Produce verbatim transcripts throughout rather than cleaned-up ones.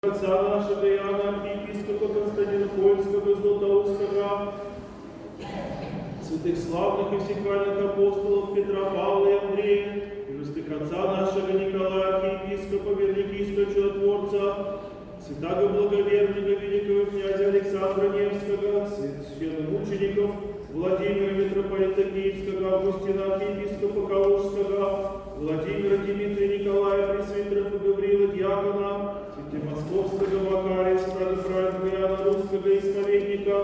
Отца нашего Иоанна, архиепископа Константинопольского, Златоустого, святых славных и всехвальных апостолов Петра, Павла и Андрея, и святых отца нашего Николая, архиепископа, великого чудотворца, святаго благоверного великого князя Александра Невского, священномучеников Владимира митрополита Киевского, Августина архиепископа Калужского, Владимира Дмитрия Николая, пресвитеров и Гавриила диакона, святых Московского Макария, святого праведного Иоанна Русского исповедника.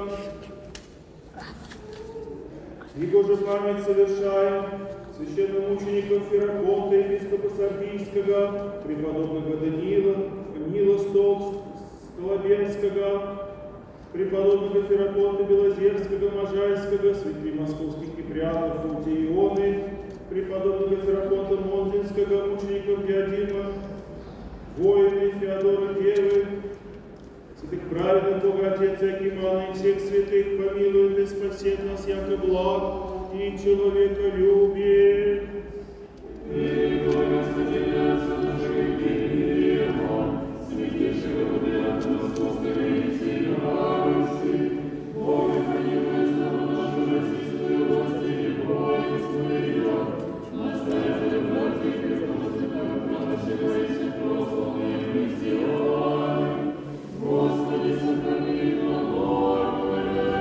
Его же память совершаем священномучеников Ферапонта, епископа Сардийского, преподобного Даниила, Нила Столобенского, преподобного Ферапонта Белозерского, Можайского, святых московских киприанов, Фаутионы, преподобного Ферапонта Монзинского, мучеников Диадима, воины Феодора Девы, святых праведных Бога Отец Акимана и всех святых, помилуй и спасет нас, яко благ и человеколюбие. И благословенятся души Его, святейшего Бога Московского и всей радости, Бога хранит славу нашу российскую власть и воинствуя, наставителя братьев и Христов, на всего и всех православных христиан. Господи, сохрани на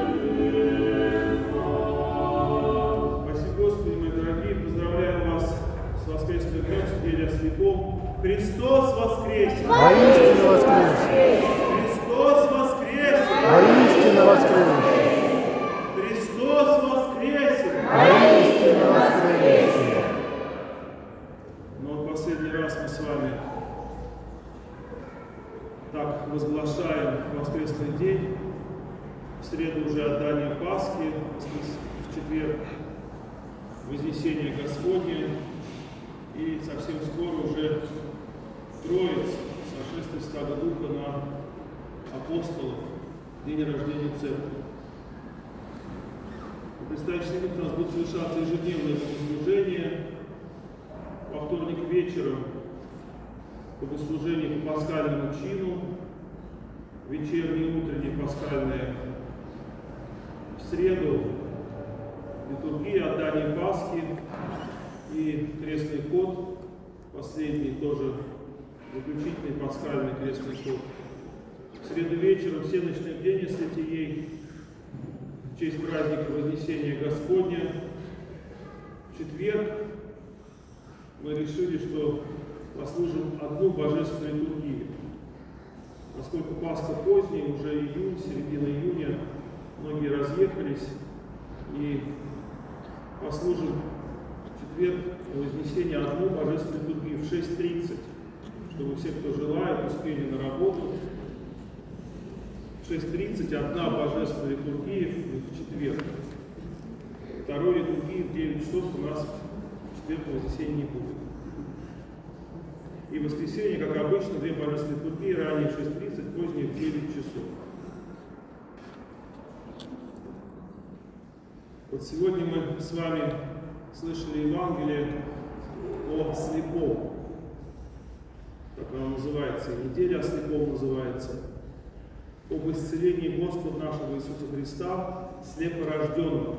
Спасибо, Господи, мои дорогие, поздравляю вас с воскресным днем, с неделей о слепом. Христос воскресе! Воистину воскресе! Христос воскресе! Воистину воскресе! Христос воскресе! Воистину воскресе! Но в последний раз мы с вами так возглашаем воскресный день, в среду уже отдание Пасхи, в четверг Вознесение Господне, и совсем скоро уже Троица, сошествие Святого Духа на апостолов, день рождения Церкви. В предстоящий день у нас будет совершаться ежедневное богослужение. Во вторник вечером богослужение по пасхальному чину, вечернее и утреннее пасхальное. В среду литургия, отдание Пасхи и крестный ход, последний тоже заключительный пасхальный крестный ход. В среду вечером всеночное бдение святией в честь праздника Вознесения Господня. В четверг мы решили, что послужим одну божественную литургию. Поскольку Пасха поздняя, уже июнь, середина июня, многие разъехались, и послужим в четверг Вознесения одну божественную литургию в шесть тридцать, чтобы все, кто желает, успели на работу. В шесть тридцать одна божественная литургия в четверг. Второй литургии в девять часов у нас в четверг Вознесения не будет. И в воскресенье, как обычно, две божественные литургии, ранее в шесть тридцать, позднее в девять часов. Вот сегодня мы с вами слышали Евангелие о слепом. Так оно называется, неделя о слепом называется. Об исцелении Господа нашего Иисуса Христа, слепорожденного.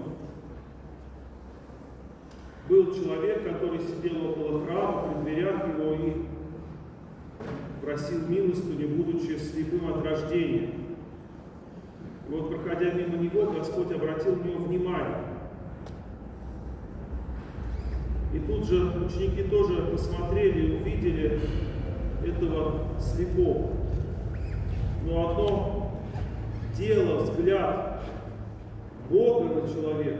Был человек, который сидел около храма, при дверях его и просил милостыню, будучи слепым от рождения. И вот, проходя мимо него, Господь обратил на него внимание. И тут же ученики тоже посмотрели и увидели этого слепого. Но одно дело, взгляд Бога на человека,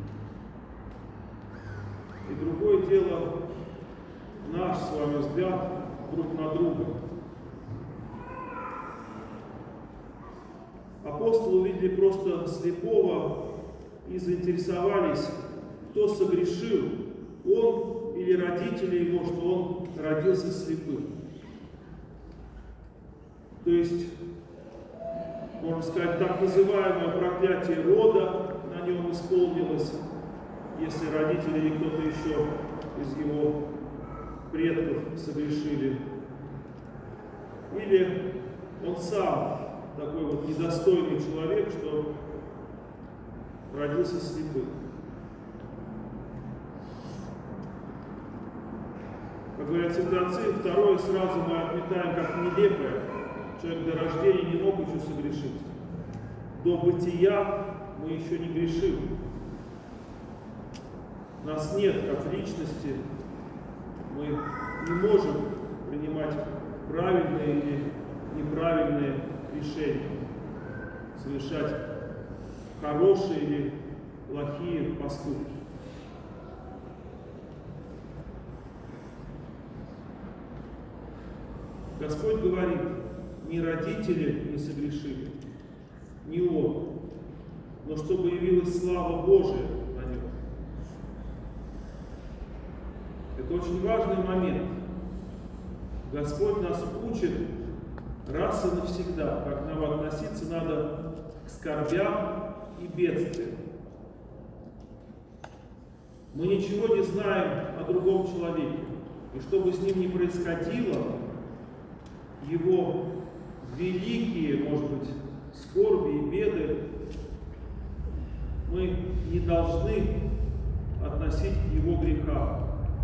и другое дело наш с вами взгляд друг на друга. Апостолы увидели просто слепого и заинтересовались, кто согрешил, он или родители его, что он родился слепым. То есть, можно сказать, так называемое проклятие рода на нем исполнилось, если родители или кто-то еще из его предков согрешили. Или он сам такой вот недостойный человек, что родился слепым. Как говорят святые отцы, второе сразу мы отметаем как нелепое. Человек до рождения не мог еще согрешить. До бытия мы еще не грешим. Нас нет как личности. Мы не можем принимать правильные или неправильные решения, совершать хорошие или плохие поступки. Господь говорит, ни родители не согрешили, ни он, но чтобы явилась слава Божия на нем. Это очень важный момент. Господь нас учит раз и навсегда, как нам относиться надо к скорбям и бедствиям. Мы ничего не знаем о другом человеке, и что бы с ним ни происходило, его великие, может быть, скорби и беды мы не должны относить к его грехам.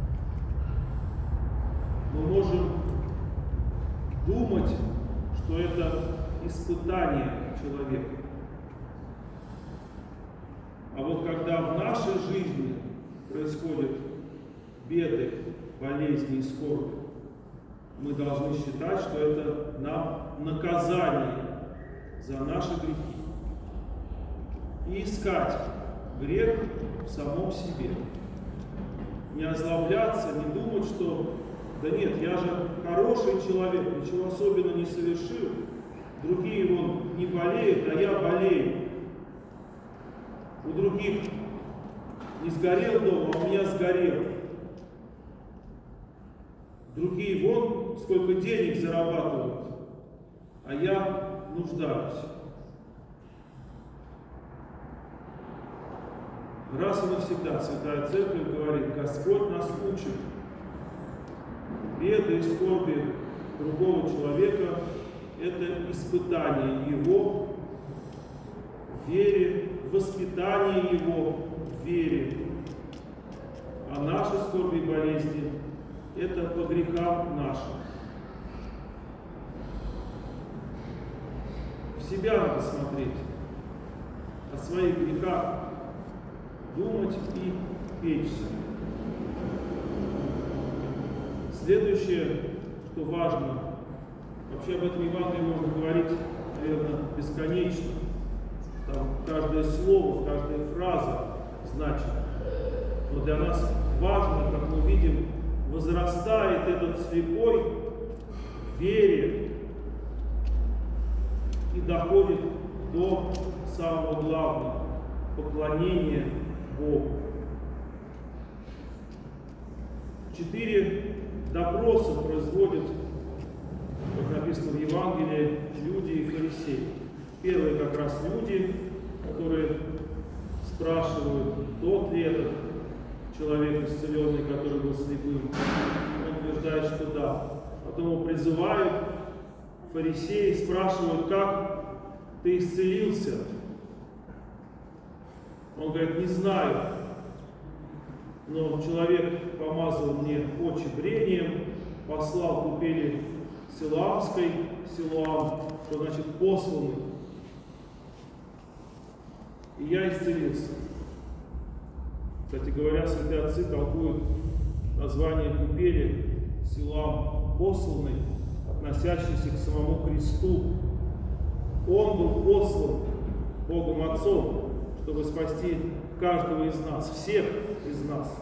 Мы можем думать, что это испытание человека. А вот когда в нашей жизни происходят беды, болезни и скорби, мы должны считать, что это нам наказание за наши грехи. И искать грех в самом себе. Не озлобляться, не думать, что да нет, я же хороший человек, ничего особенного не совершил. Другие вон не болеют, а я болею. У других не сгорел дом, а у меня сгорел. Другие вон сколько денег зарабатывают, а я нуждаюсь. Раз и навсегда Святая Церковь говорит, Господь нас учит. Беды и скорби другого человека – это испытание его в вере, воспитание его в вере. А наши скорби и болезни – это по грехам нашим. В себя надо смотреть, о своих грехах думать и печься. Следующее, что важно, вообще об этом Евангелии можно говорить, наверное, бесконечно. Там каждое слово, каждая фраза значит. Но для нас важно, как мы видим, возрастает этот слепой в вере и доходит до самого главного – поклонения Богу. Четыре допроса производят, как написано в Евангелии, люди и фарисеи. Первые как раз люди, которые спрашивают, тот ли этот человек исцеленный, который был слепым. Он утверждает, что да. Потом его призывают, фарисеи спрашивают, как ты исцелился? Он говорит, не знаю, но человек помазал мне очи брением, послал купели Силуамской, Силуам, что значит посланный, и я исцелился. Кстати говоря, святые отцы толкуют название купели Силуам посланный, относящийся к самому Христу. Он был послан Богом Отцом, чтобы спасти каждого из нас, всех из нас.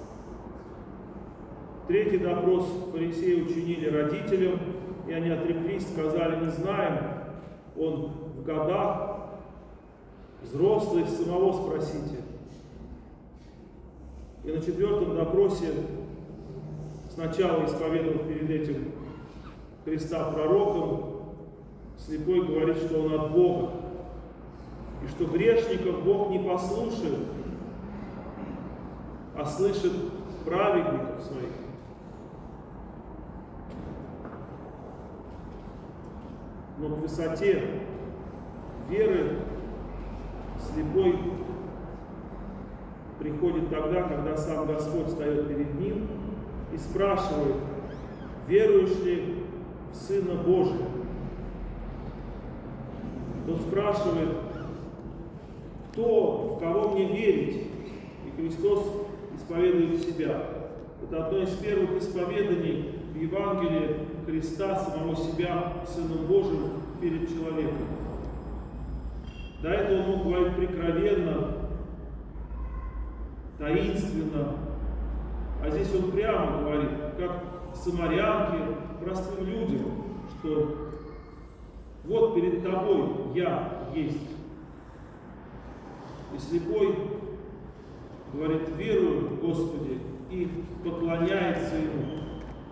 Третий допрос фарисеи учинили родителям, и они отреклись, сказали, не знаем, он в годах, взрослый, самого спросите. И на четвертом допросе, сначала исповедовав перед этим Христа пророком, слепой говорит, что он от Бога, и что грешников Бог не послушает, а слышит праведников своих. Но к высоте веры слепой приходит тогда, когда сам Господь встает перед ним и спрашивает: веруешь ли в Сына Божия? Он спрашивает: кто, в кого мне верить? И Христос исповедует себя. Это одно из первых исповеданий в Евангелии Христа, самого себя, Сыном Божьим перед человеком. До этого он мог говорить прикровенно, таинственно, а здесь он прямо говорит, как самарянке, простым людям, что вот перед тобой я есть. И слепой говорит: верую, Господи, и поклоняется Ему.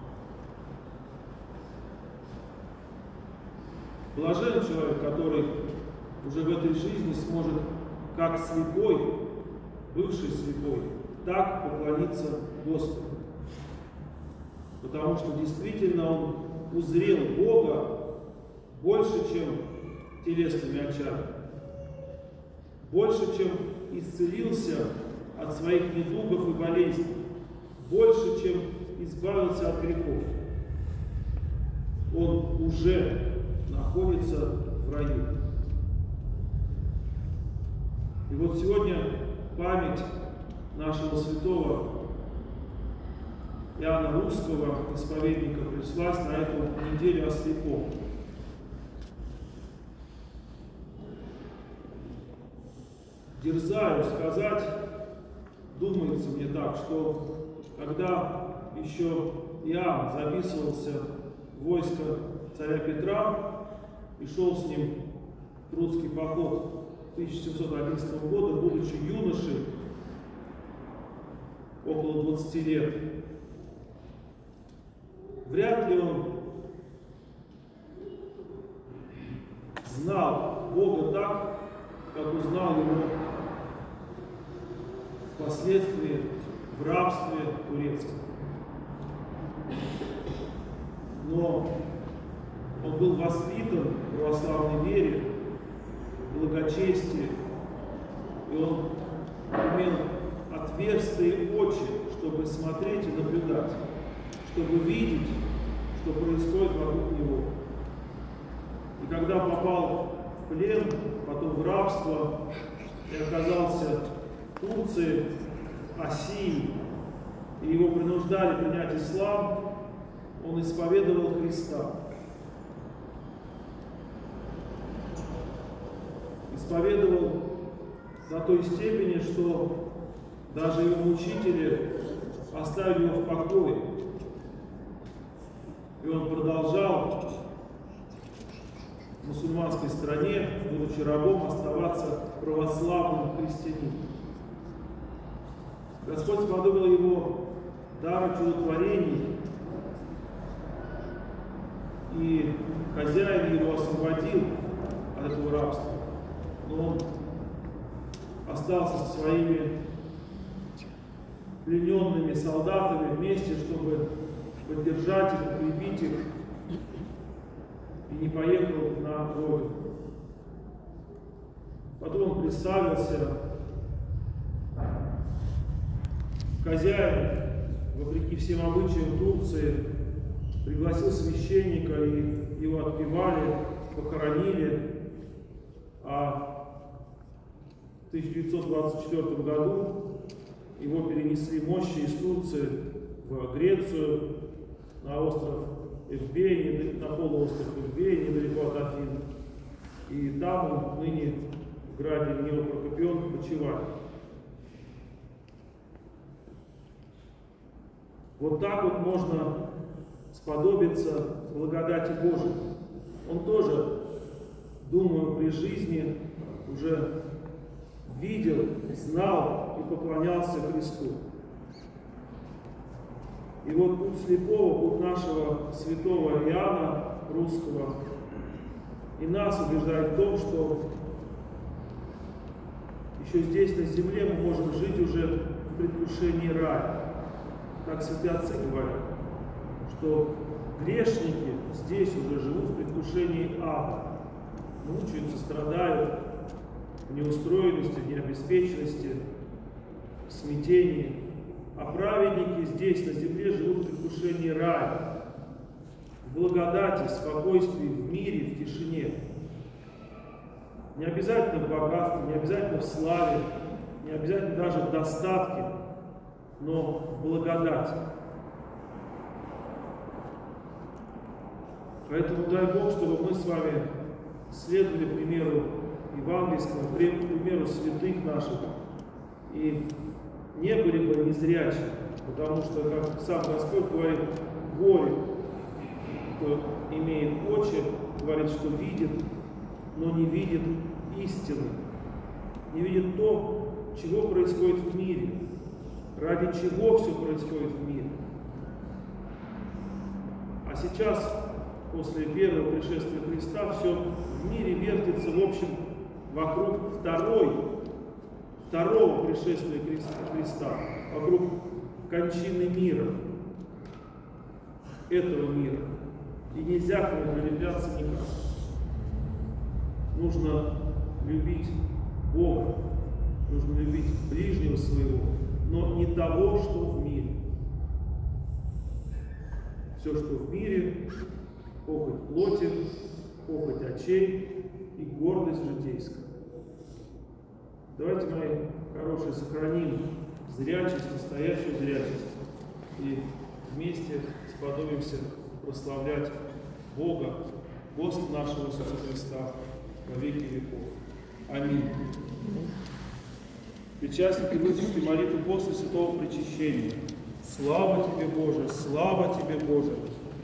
Блажен человек, который уже в этой жизни сможет, как слепой, бывший слепой, так поклониться Господу. Потому что действительно он узрел Бога больше, чем телесными очами, больше, чем исцелился от своих недугов и болезней, больше, чем избавился от грехов. Он уже находится в раю. И вот сегодня память нашего святого Иоанна Русского, исповедника, пришлась на эту неделю о слепом. Дерзаю сказать, думается мне так, что когда еще Иоанн записывался в войско царя Петра и шел с ним в Прудский поход тысяча семьсот одиннадцатого года, будучи юношей, около двадцати лет, вряд ли он знал Бога так, как узнал его впоследствии в рабстве турецком. Но он был воспитан в православной вере, в благочестии, и он имел отверстые очи, чтобы смотреть и наблюдать, чтобы видеть, что происходит вокруг него. И когда попал в плен, потом в рабство, и оказался в Турции, Асии, и его принуждали принять ислам, он исповедовал Христа. Исповедовал до той степени, что даже его мучители оставили его в покое. И он продолжал в мусульманской стране, будучи рабом, оставаться православным христианином. Господь сподобил его дара чудотворений, и хозяин его освободил от этого рабства. Но он остался со своими плененными солдатами вместе, чтобы поддержать их, укрепить их, и не поехал на родину. Потом он представился. Хозяин, вопреки всем обычаям Турции, пригласил священника, и его отпевали, похоронили. А в тысяча девятьсот двадцать четвёртом году его перенесли мощи из Турции в Грецию, на остров Эвбей, на полуостров Эвбей, недалеко от Афин. И там он ныне в граде Неопрокопион почивает. Вот так вот можно сподобиться благодати Божией. Он тоже, думаю, при жизни уже видел, знал и поклонялся Христу. И вот путь слепого, путь нашего святого Иоанна Русского и нас убеждает в том, что еще здесь, на земле, мы можем жить уже в предвкушении рая. Так святые отцы говорят, что грешники здесь уже живут в предвкушении ада, мучаются, страдают в неустроенности, в необеспеченности, в смятении. А праведники здесь, на земле, живут в предвкушении рая, в благодати, в спокойствии, в мире, в тишине. Не обязательно в богатстве, не обязательно в славе, не обязательно даже в достатке, но в благодати. Поэтому дай Бог, чтобы мы с вами следовали примеру евангельскому, примеру святых наших, и не были бы незрячими, потому что, как сам Господь говорит, горе, кто имеет очи, говорит, что видит, но не видит истины, не видит то, чего происходит в мире, ради чего все происходит в мире. А сейчас, после первого пришествия Христа, все в мире вертится, в общем, вокруг второй, второго пришествия Христа, вокруг кончины мира, этого мира. И нельзя к нему прилепляться никак. Нужно любить Бога, нужно любить ближнего своего, но не того, что в мире. Все, что в мире, похоть плоти, похоть очей и гордость житейская. Давайте, мои хорошие, сохраним зрячесть, настоящую зрячесть, и вместе сподобимся прославлять Бога, Господа нашего Иисуса Христа во веки веков. Аминь. Причастники, выслушайте молитву после святого причащения. Слава Тебе, Боже, слава Тебе, Боже!